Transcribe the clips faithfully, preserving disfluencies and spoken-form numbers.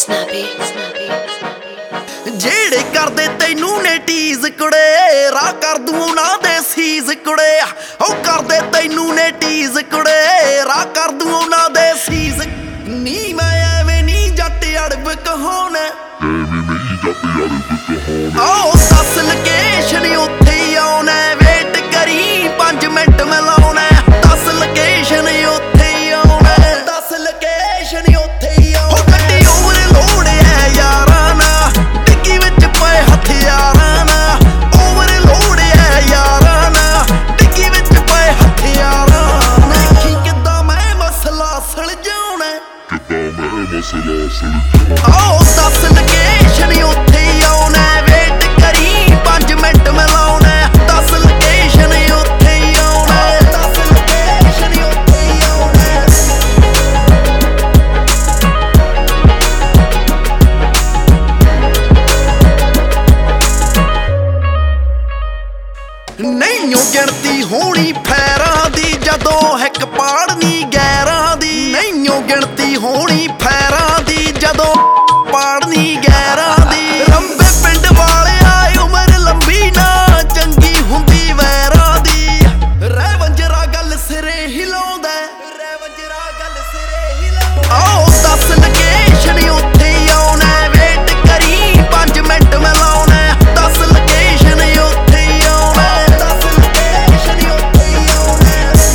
snappy, snappy, snappy। ਜਿਹੜੇ ਕਰਦੇ ਤੈਨੂੰ ਨੇ ਟੀਜ਼ ਕੁੜੇ, ਰਾਹ ਕਰ ਦੂੰ ਉਹਨਾਂ ਦੇ ਸੀਜ਼ ਕੁੜੇ। ਉਹ ਕਰਦੇ ਤੈਨੂੰ ਨੇ ਟੀਜ਼ ਕੁੜੇ, ਰਾਹ ਕਰ ਦੂੰ ਉਹਨਾਂ ਦੇ ਸੀਜ਼। ਨੀ ਮੈਂ ਐਵੇਂ ਨੀ ਜੱਟ ਅੜਬ ਕਹਾਉਣਾ, ਐਵੇਂ ਨਹੀਂ ਜੱਟ ਅੜਬ ਕਹਾਉਣਾ। ਆਓ ਦੱਸ ਲੋਕੇਸ਼ਨ ਉੱਥੇ ਹੀ ਆਉਣਾ, ਵੇਟ ਕਰੀ ਪੰਜ ਮਿੰਟ ਮੈਂ ਲਾਉਣਾ। ਦੱਸ ਲੋਕੇਸ਼ਨ ਉੱਥੇ ਹੀ ਆਉਣਾ, ਦੱਸ ਲੋਕੇਸ਼ਨ ਉੱਥੇ ਹੀ ਆਉਣਾ। ਉਹ ਗੱਡੀ ਓਵਰ ਲੋਡ ਐ ਯਾਰਾਂ ਨਾ, ਡਿੱਗੀ ਵਿੱਚ ਪਏ ਹਥਿਆਰਾਂ ਨਾ। ਓਵਰ ਲੋਡ ਐ ਯਾਰਾਂ ਨਾ, ਡਿੱਗੀ ਵਿੱਚ ਪਏ ਹਥਿਆਰਾਂ ਨਾ। ਦੇਖੀ ਕਿੱਦਾਂ ਮੈਂ ਮਸਲਾ ਸੁਲਝਾਉਣਾ, ਕਿੱਦਾਂ ਮੈਂ ਮਸਲਾ ਸੁਲਝਾਉਣਾ। ਆਓ ਦੱਸ ਲੋਕੇਸ਼ਨ ਉੱਥੇ ਹੀ ਆਉਣਾ, ਵੇਟ ਕਰੀ ਪੰਜ ਮਿੰਟ ਮੈਂ ਲਾਉਣਾ। ਦੱਸ ਲੋਕੇਸ਼ਨ ਉੱਥੇ ਹੀ ਆਉਣਾ, ਦੱਸ ਲੋਕੇਸ਼ਨ ਉੱਥੇ ਹੀ ਆਉਣਾ। ਨਹੀਂ ਓ ਗਿਣਤੀ ਹੋਣੀ ਫੈਰਾਂ ਦੀ, ਜਦੋਂ ਹਿੱਕ ਪਾੜਨੀ ਗੈਰਾਂ ਦੀ। ਨਹੀਂ ਓ ਗਿਣਤੀ ਹੋਣੀ ਫੈਰਾਂ ਦੀ, ਜਦੋਂ ਪਾੜਨੀ ਗੈਰਾਂ ਦੀ। ਰੰਬੇ ਪਿੰਡ ਵਾਲਿਆ ਉਮਰ ਲੰਬੀ ਨਾ ਚੰਗੀ ਹੁੰਦੀ ਵੈਰਾਂ ਦੀ। ਰਹਿ ਵੰਜਰਾ ਗੱਲ ਸਿਰੇ ਹਿਲਾਉਂਦਾ, ਰਹਿ ਵੰਜਰਾ ਗੱਲ ਸਿਰੇ ਹਿਲਾਉਂਦਾ। ਆਓ ਦੱਸ ਲੋਕੇਸ਼ਨ ਉੱਥੇ ਹੀ ਆਉਣਾ, ਵੇਟ ਕਰੀ ਪੰਜ ਮਿੰਟ ਮੈਂ ਲਾਉਣਾ। ਦੱਸ ਲੋਕੇਸ਼ਨ ਉੱਥੇ ਹੀ ਆਉਣਾ, ਦੱਸ ਲੋਕੇਸ਼ਨ ਉੱਥੇ ਹੀ ਆਉਣਾ।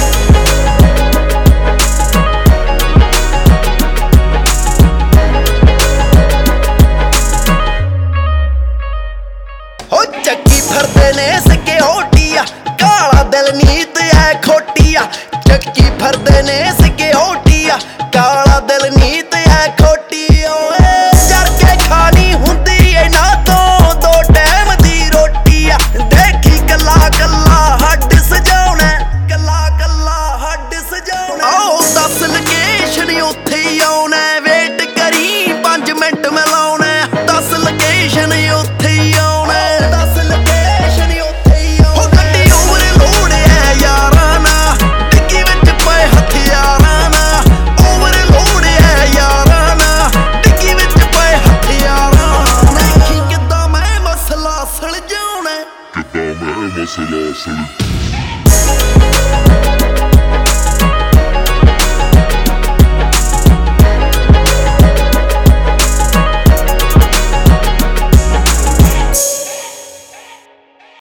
ਹੋ ਚੱਕੀ ਫਿਰਦੇ ਨੇ ਸਿਕਿਉਰਟੀਆ, ਕਾਲਾ ਦਿਲ ਨੀਤ ਐ ਖੋਟੀਆ। ਚੱਕੀ ਫਿਰਦੇ ਨੇ ਸਿਕਿਉਰਟੀਆ, ਕਾਲਾ ਦਿਲ ਨੀਤ ਐ ਖੋਟੀ। ਓਏ ਜਰ ਕੇ ਖਾਣੀ ਹੁੰਦੀ ਇਹਨਾਂ ਤੋਂ ਦੋ ਟਾਈਮ ਦੀ ਰੋਟੀ ਆ। ਦੇਖੀ ਕੱਲਾ ਕੱਲਾ ਹੱਡ ਸਜਾਉਣਾ, ਕੱਲਾ ਕੱਲਾ ਹੱਡ ਸਜਾਉਣਾ। ਆਓ ਦੱਸ ਲੋਕੇਸ਼ਨ ਉੱਥੇ ਹੀ ਆਉਣਾ, ਵੇਟ ਕਰੀ ਪੰਜ ਮਿੰਟ ਮੈਂ ਲਾਉਣਾ। ਦੱਸ ਲੋਕੇਸ਼ਨ ਉੱਥੇ ਹੀ ਆਉਣਾ, ਦੱਸ ਲੋਕੇਸ਼ਨ ਉੱਥੇ ਹੀ ਆਉਣਾ। ਉਹ ਗੱਡੀ ਓਵਰ ਲੋਡ ਐ ਯਾਰਾਂ ਨਾ, ਡਿੱਗੀ ਵਿੱਚ ਪਏ ਹਥਿਆਰਾਂ ਨਾ। ਓਵਰ ਲੋਡ ਐ ਯਾਰਾਂ ਨਾ, ਡਿੱਗੀ ਵਿੱਚ ਪਏ ਹਥਿਆਰਾਂ ਨਾ। ਦੇਖੀ ਕਿੱਦਾਂ ਮੈਂ ਮਸਲਾ ਸੁਲਝਾਉਣਾ, ਕਿੱਦਾਂ ਮੈਂ ਮਸਲਾ ਸੁਲਝਾਉਣਾ।